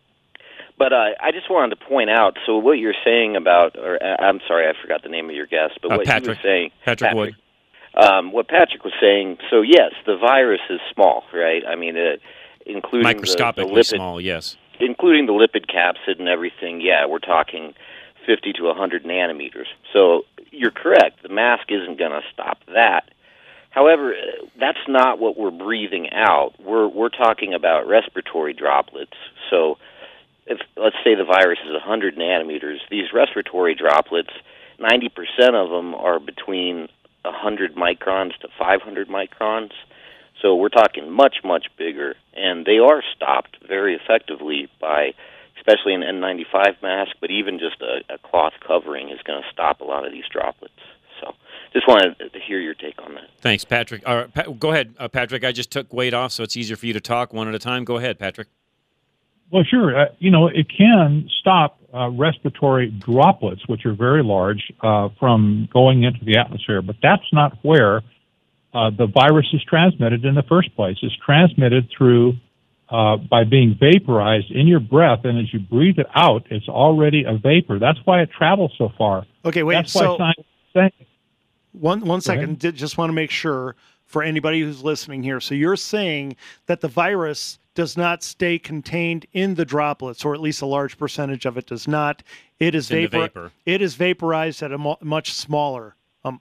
R: But I just wanted to point out, so what you're saying about, I'm sorry, I forgot the name of your guest, but what you were saying.
G: Patrick Wood.
R: What Patrick was saying, so yes, the virus is small, right? I mean, including
G: microscopically small, yes.
R: Including the lipid capsid and everything, we're talking 50 to 100 nanometers. So you're correct, the mask isn't going to stop that. However, that's not what we're breathing out. We're talking about respiratory droplets. So if, let's say the virus is 100 nanometers, these respiratory droplets, 90% of them are between 100 microns to 500 microns. So we're talking much, much bigger. And they are stopped very effectively by, especially an N95 mask, but even just a cloth covering is going to stop a lot of these droplets. So just wanted to hear your take on that.
G: Thanks, Patrick. Go ahead, Patrick. I just took Wade off, so it's easier for you to talk one at a time. Go ahead, Patrick.
Q: Well, sure. It can stop respiratory droplets, which are very large, from going into the atmosphere. But that's not where the virus is transmitted in the first place. It's transmitted through by being vaporized in your breath, and as you breathe it out, it's already a vapor. That's why it travels so far.
H: Okay, wait.
Q: That's why science is saying it.
H: One second. Just want to make sure for anybody who's listening here. So you're saying that the virus does not stay contained in the droplets, or at least a large percentage of it does not. It is vapor. It is vaporized at a much smaller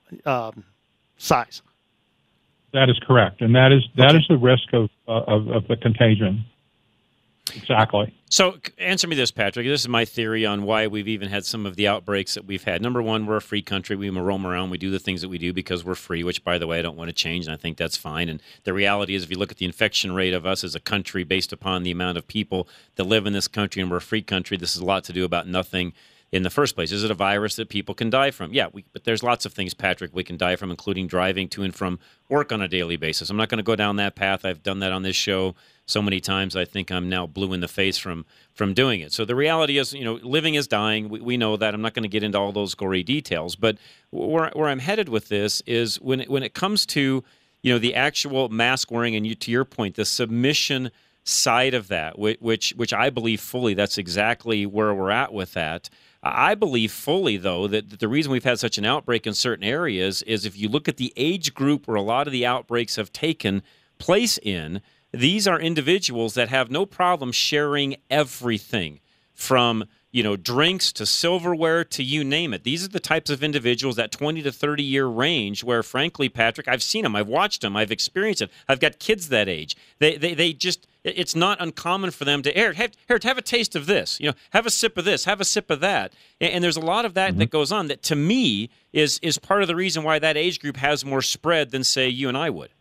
H: size.
Q: That is correct, and that is the risk of the contagion. Exactly.
G: So answer me this, Patrick. This is my theory on why we've even had some of the outbreaks that we've had. Number one, we're a free country. We roam around. We do the things that we do because we're free, which, by the way, I don't want to change, and I think that's fine. And the reality is, if you look at the infection rate of us as a country based upon the amount of people that live in this country, and we're a free country, this is a lot to do about nothing in the first place. Is it a virus that people can die from? Yeah, but there's lots of things, Patrick, we can die from, including driving to and from work on a daily basis. I'm not going to go down that path. I've done that on this show so many times. I think I'm now blue in the face from doing it. So the reality is, living is dying. We know that. I'm not going to get into all those gory details. But where I'm headed with this is when it comes to, the actual mask wearing, and to your point, the submission side of that, which I believe fully, that's exactly where we're at with that. I believe fully, though, that the reason we've had such an outbreak in certain areas is if you look at the age group where a lot of the outbreaks have taken place in, these are individuals that have no problem sharing everything from, drinks to silverware to you name it. These are the types of individuals, that 20 to 30 year range where, frankly, Patrick, I've seen them, I've watched them, I've experienced it. I've got kids that age. They just, it's not uncommon for them to, have a taste of this, have a sip of this, have a sip of that. And there's a lot of that that goes on that, to me, is part of the reason why that age group has more spread than, say, you and I would.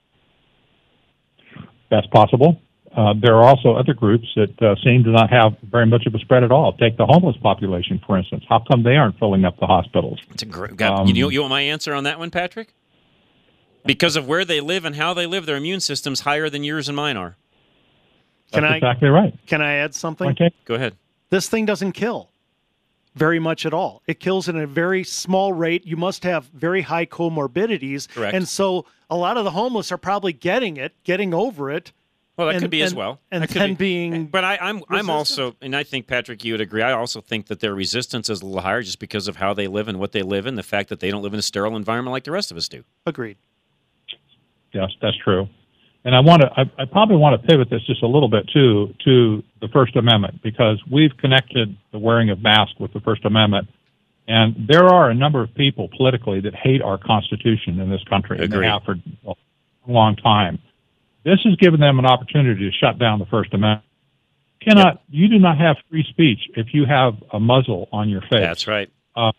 Q: That's possible. There are also other groups that seem to not have very much of a spread at all. Take the homeless population, for instance. How come they aren't filling up the hospitals?
G: It's a great. You want my answer on that one, Patrick? Because of where they live and how they live, their immune system's higher than yours and mine are.
Q: That's exactly right.
H: Can I add something?
Q: Okay.
G: Go ahead.
H: This thing doesn't kill very much at all. It kills at a very small rate. You must have very high comorbidities.
G: Correct.
H: And so a lot of the homeless are probably getting over it.
G: Well, that could be as well.
H: And then being...
G: But I'm also, and I think, Patrick, you would agree, I also think that their resistance is a little higher just because of how they live and what they live in, the fact that they don't live in a sterile environment like the rest of us do.
H: Agreed.
Q: Yes, that's true. And I probably want to pivot this just a little bit, too, to the First Amendment, because we've connected the wearing of masks with the First Amendment. And there are a number of people politically that hate our Constitution in this country.
G: Agreed.
Q: And they have for a long time. This has given them an opportunity to shut down the First Amendment. You do not have free speech if you have a muzzle on your face.
G: That's right.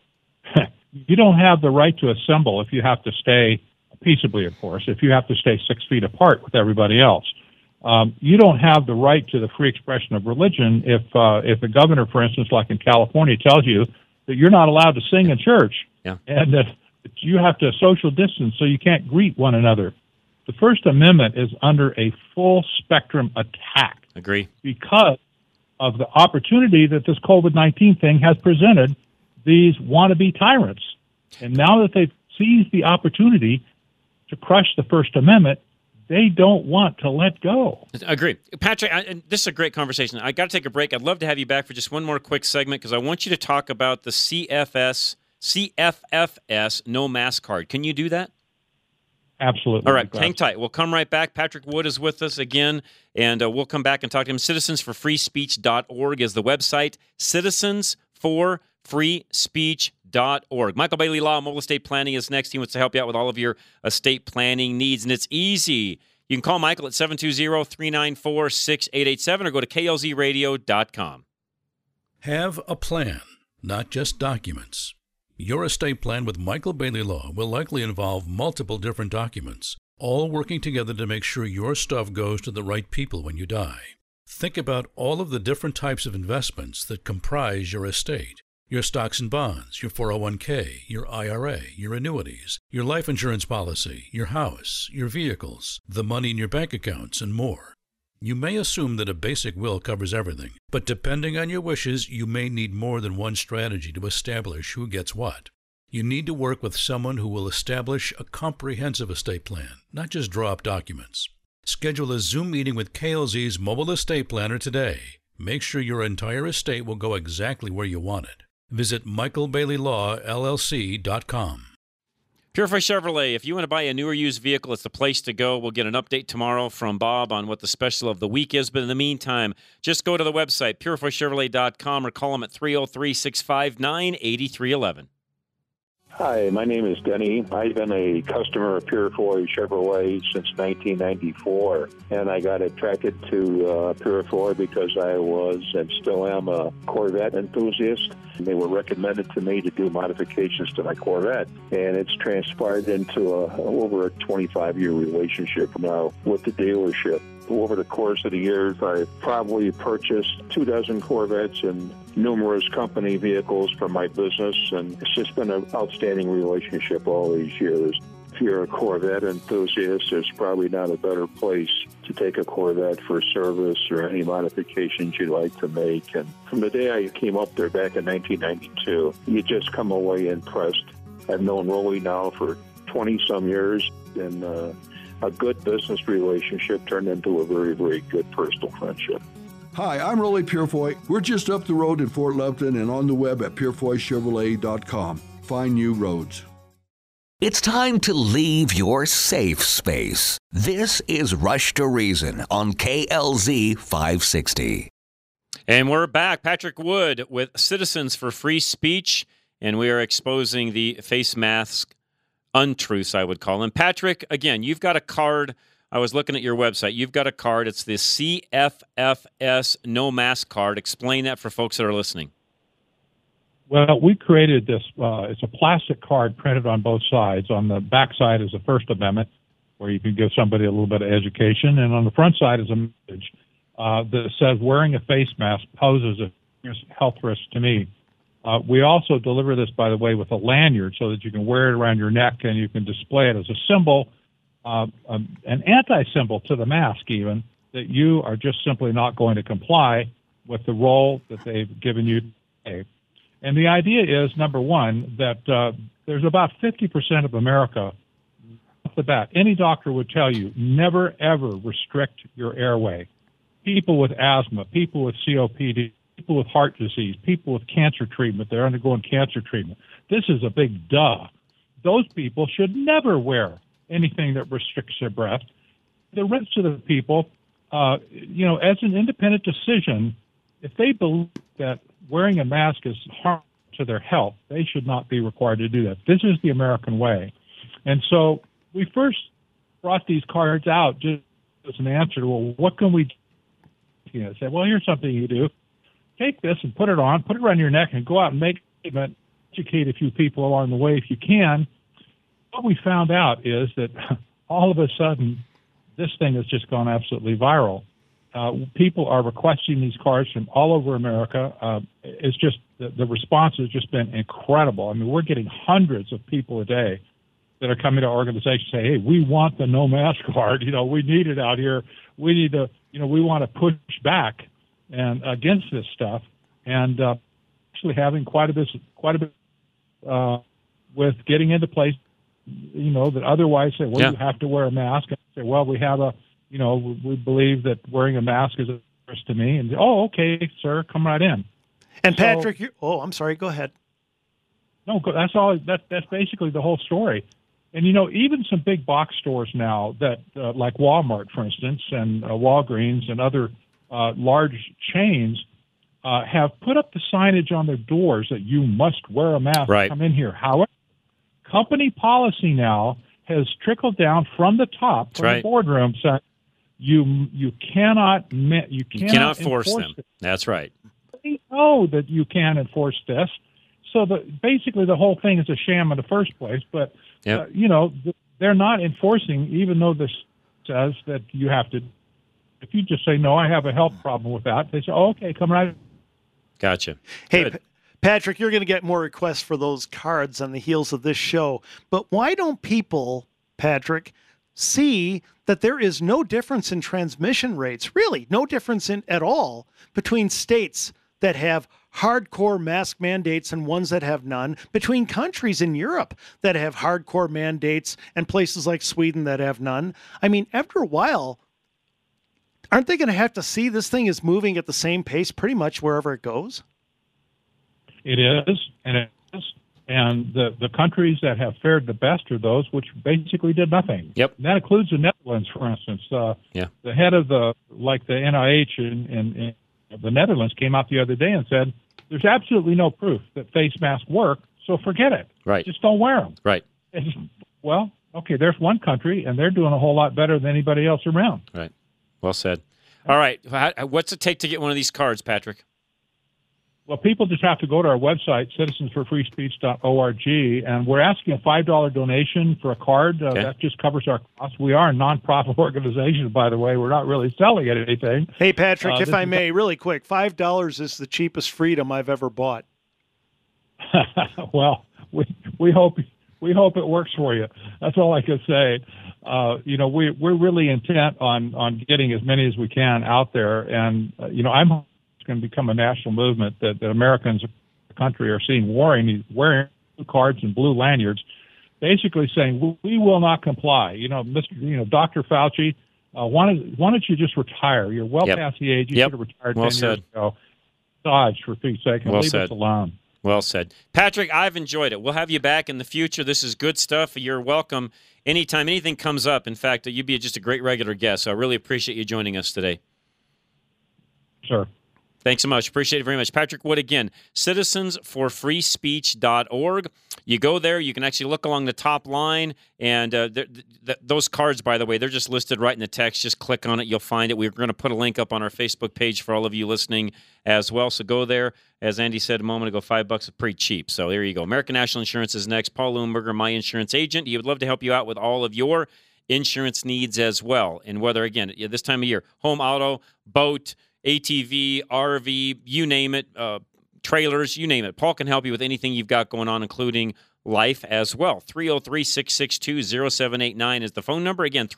Q: You don't have the right to assemble if you have to stay peaceably, of course, if you have to stay 6 feet apart with everybody else. You don't have the right to the free expression of religion if a governor, for instance, like in California, tells you that you're not allowed to sing in church and that you have to social distance so you can't greet one another. The First Amendment is under a full spectrum attack.
G: Agree.
Q: Because of the opportunity that this COVID-19 thing has presented these wannabe tyrants. And now that they've seized the opportunity to crush the First Amendment, they don't want to let go.
G: Agree. Patrick, this is a great conversation. I got to take a break. I'd love to have you back for just one more quick segment because I want you to talk about the CFFS no mask card. Can you do that?
Q: Absolutely.
G: All right, hang tight. We'll come right back. Patrick Wood is with us again, and we'll come back and talk to him. Citizensforfreespeech.org is the website. Citizensforfreespeech.org. Michael Bailey Law, Mobile Estate Planning is next. He wants to help you out with all of your estate planning needs, and it's easy. You can call Michael at 720-394-6887 or go to klzradio.com.
M: Have a plan, not just documents. Your estate plan with Michael Bailey Law will likely involve multiple different documents, all working together to make sure your stuff goes to the right people when you die. Think about all of the different types of investments that comprise your estate. Your stocks and bonds, your 401k, your IRA, your annuities, your life insurance policy, your house, your vehicles, the money in your bank accounts, and more. You may assume that a basic will covers everything, but depending on your wishes, you may need more than one strategy to establish who gets what. You need to work with someone who will establish a comprehensive estate plan, not just draw up documents. Schedule a Zoom meeting with KLZ's Mobile Estate Planner today. Make sure your entire estate will go exactly where you want it. Visit michaelbaileylawllc.com.
G: Purify Chevrolet, if you want to buy a new or used vehicle, it's the place to go. We'll get an update tomorrow from Bob on what the special of the week is. But in the meantime, just go to the website, purifychevrolet.com, or call them at 303-659-8311.
S: Hi, my name is Denny. I've been a customer of Purifoy Chevrolet since 1994, and I got attracted to Purifoy because I was and still am a Corvette enthusiast. They were recommended to me to do modifications to my Corvette, and it's transpired into over a 25-year relationship now with the dealership. Over the course of the years, I've probably purchased 24 Corvettes and numerous company vehicles for my business, and it's just been an outstanding relationship all these years. If you're a Corvette enthusiast, there's probably not a better place to take a Corvette for service or any modifications you'd like to make. And from the day I came up there back in 1992, you just come away impressed. I've known Rolly now for 20-some years, and a good business relationship turned into a very, very good personal friendship.
T: Hi, I'm Rolly Purifoy. We're just up the road in Fort Leupton and on the web at PurifoyChevrolet.com. Find new roads.
N: It's time to leave your safe space. This is Rush to Reason on KLZ 560.
G: And we're back. Patrick Wood with Citizens for Free Speech, and we are exposing the face mask untruths, I would call them. Patrick, again, you've got a card. I was looking at your website. You've got a card. It's the CFFS No Mask card. Explain that for folks that are listening.
Q: Well, we created this. It's a plastic card printed on both sides. On the back side is the First Amendment, where you can give somebody a little bit of education. And on the front side is a message that says, wearing a face mask poses a health risk to me. We also deliver this, by the way, with a lanyard so that you can wear it around your neck and you can display it as a symbol, an anti-symbol to the mask even, that you are just simply not going to comply with the role that they've given you today. And the idea is, number one, that there's about 50% of America, off the bat, any doctor would tell you, never, ever restrict your airway. People with asthma, people with COPD, people with heart disease, people with cancer treatment, they're undergoing cancer treatment. This is a big duh. Those people should never wear anything that restricts their breath. The rest of the people, as an independent decision, if they believe that wearing a mask is harmful to their health, they should not be required to do that. This is the American way. And so we first brought these cards out just as an answer to, well, what can we do? Say, well, here's something you do. Take this and put it on, put it around your neck, and go out and make a statement, educate a few people along the way if you can. What we found out is that all of a sudden, this thing has just gone absolutely viral. People are requesting these cards from all over America. It's just the response has just been incredible. I mean, we're getting hundreds of people a day that are coming to our organization saying, hey, we want the no mask card. We need it out here. We need to, we want to push back and against this stuff. And actually having quite a bit with getting into place, that otherwise say, well, you have to wear a mask. And say, well, we have we believe that wearing a mask is a risk to me. And, oh, okay, sir, come right in.
H: And Patrick, I'm sorry, go ahead.
Q: No, that's all. That's basically the whole story. And, even some big box stores now that, like Walmart, for instance, and Walgreens and other large chains have put up the signage on their doors that you must wear a mask to come in here. However, company policy now has trickled down from the top, from the boardroom, saying you cannot
G: force them. That's right.
Q: They know that you can enforce this. So basically the whole thing is a sham in the first place. But, they're not enforcing, even though this says that you have to. If you just say, no, I have a health problem with that, they say, oh, okay, come right.
G: Gotcha.
H: Hey, Patrick, you're going to get more requests for those cards on the heels of this show. But why don't people, Patrick, see that there is no difference in transmission rates, really no difference at all between states that have hardcore mask mandates and ones that have none, between countries in Europe that have hardcore mandates and places like Sweden that have none? I mean, after a while, aren't they going to have to see this thing is moving at the same pace pretty much wherever it goes?
Q: It is, and the countries that have fared the best are those which basically did nothing.
G: Yep.
Q: And that includes the Netherlands, for instance. The head of the NIH in the Netherlands came out the other day and said, there's absolutely no proof that face masks work, So forget it.
G: Right.
Q: Just don't wear them.
G: Right.
Q: Well, okay, there's one country, and they're doing a whole lot better than anybody else around.
G: Right. Well said. All right. What's it take to get one of these cards, Patrick?
Q: Well, people just have to go to our website, citizensforfreespeech.org, and we're asking a $5 donation for a card. That just covers our costs. We are a nonprofit organization, by the way. We're not really selling anything.
H: Hey, Patrick, if I may, really quick, $5 is the cheapest freedom I've ever bought.
Q: Well, we hope it works for you. That's all I can say. We're really intent on getting as many as we can out there, and I'm hoping it's going to become a national movement that Americans in the country are seeing wearing blue cards and blue lanyards, basically saying we will not comply. Dr. Fauci, why don't you just retire? You're well past the age. You should have retired 10 years ago. Dodge, for Pete's sake, and leave us alone.
G: Well said. Patrick, I've enjoyed it. We'll have you back in the future. This is good stuff. You're welcome anytime anything comes up. In fact, you'd be just a great regular guest, so I really appreciate you joining us today.
Q: Sure.
G: Thanks so much. Appreciate it very much. Patrick Wood again, citizensforfreespeech.org. You go there, you can actually look along the top line, and those cards, by the way, they're just listed right in the text. Just click on it. You'll find it. We're going to put a link up on our Facebook page for all of you listening as well. So go there. As Andy said a moment ago, $5 is pretty cheap. So there you go. American National Insurance is next. Paul Leuenberger, my insurance agent. He would love to help you out with all of your insurance needs as well. And whether, again, this time of year, home, auto, boat, ATV, RV, you name it, trailers, you name it. Paul can help you with anything you've got going on, including life as well. 303-662-0789 is the phone number. Again,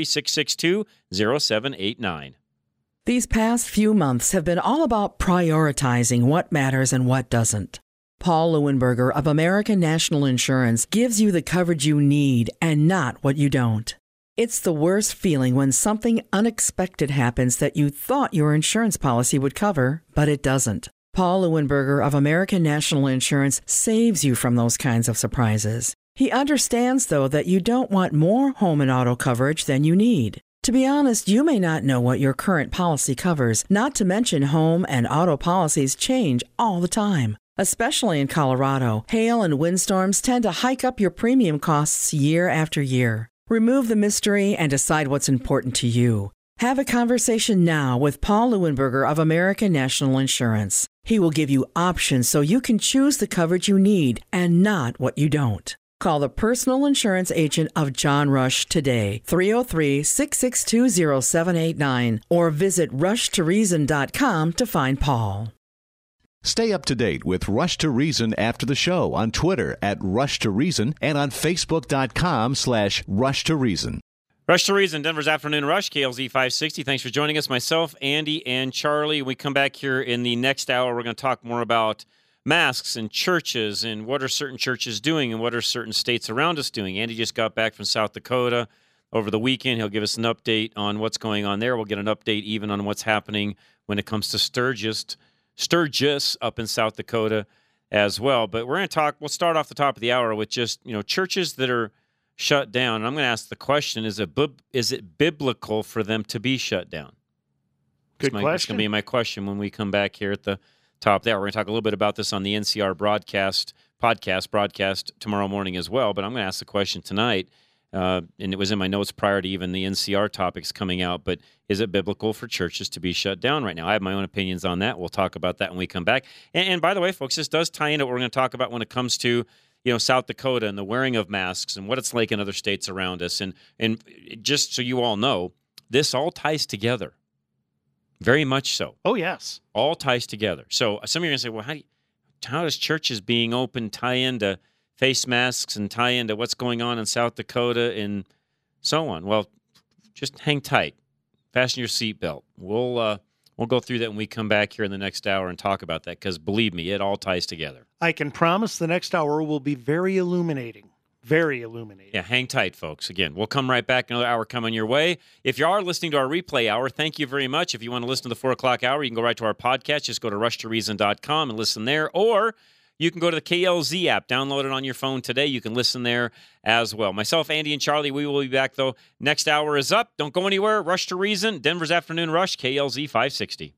G: 303-662-0789.
U: These past few months have been all about prioritizing what matters and what doesn't. Paul Leuenberger of American National Insurance gives you the coverage you need and not what you don't. It's the worst feeling when something unexpected happens that you thought your insurance policy would cover, but it doesn't. Paul Leuenberger of American National Insurance saves you from those kinds of surprises. He understands, though, that you don't want more home and auto coverage than you need. To be honest, you may not know what your current policy covers, not to mention home and auto policies change all the time. Especially in Colorado, hail and windstorms tend to hike up your premium costs year after year. Remove the mystery and decide what's important to you. Have a conversation now with Paul Leuenberger of American National Insurance. He will give you options so you can choose the coverage you need and not what you don't. Call the personal insurance agent of John Rush today, 303-662-0789, or visit rushtoreason.com to find Paul.
K: Stay up to date with Rush to Reason after the show on Twitter at Rush to Reason and on Facebook.com/Rush to Reason.
G: Rush to Reason, Denver's Afternoon Rush, KLZ 560. Thanks for joining us. Myself, Andy, and Charlie. We come back here in the next hour. We're going to talk more about masks and churches and what are certain churches doing and what are certain states around us doing. Andy just got back from South Dakota over the weekend. He'll give us an update on what's going on there. We'll get an update even on what's happening when it comes to Sturgis up in South Dakota as well. But we'll start off the top of the hour with just, churches that are shut down. And I'm going to ask the question, is it biblical for them to be shut down?
H: Good question.
G: That's going to be my question when we come back here at the top of the hour. We're going to talk a little bit about this on the NCR broadcast tomorrow morning as well. But I'm going to ask the question tonight, and it was in my notes prior to even the NCR topics coming out, but is it biblical for churches to be shut down right now? I have my own opinions on that. We'll talk about that when we come back. And by the way, folks, this does tie into what we're going to talk about when it comes to South Dakota and the wearing of masks and what it's like in other states around us. And just so you all know, this all ties together. Very much so.
H: Oh, yes.
G: All ties together. So some of you are going to say, well, how does churches being open tie into face masks and tie into what's going on in South Dakota and so on? Well, just hang tight. Fasten your seatbelt. We'll go through that when we come back here in the next hour and talk about that, because believe me, it all ties together.
H: I can promise the next hour will be very illuminating. Very illuminating.
G: Yeah, hang tight, folks. Again, we'll come right back. Another hour coming your way. If you are listening to our replay hour, thank you very much. If you want to listen to the 4 o'clock hour, you can go right to our podcast. Just go to rushtoreason.com and listen there. Or you can go to the KLZ app. Download it on your phone today. You can listen there as well. Myself, Andy, and Charlie, we will be back, though. Next hour is up. Don't go anywhere. Rush to Reason, Denver's Afternoon Rush, KLZ 560.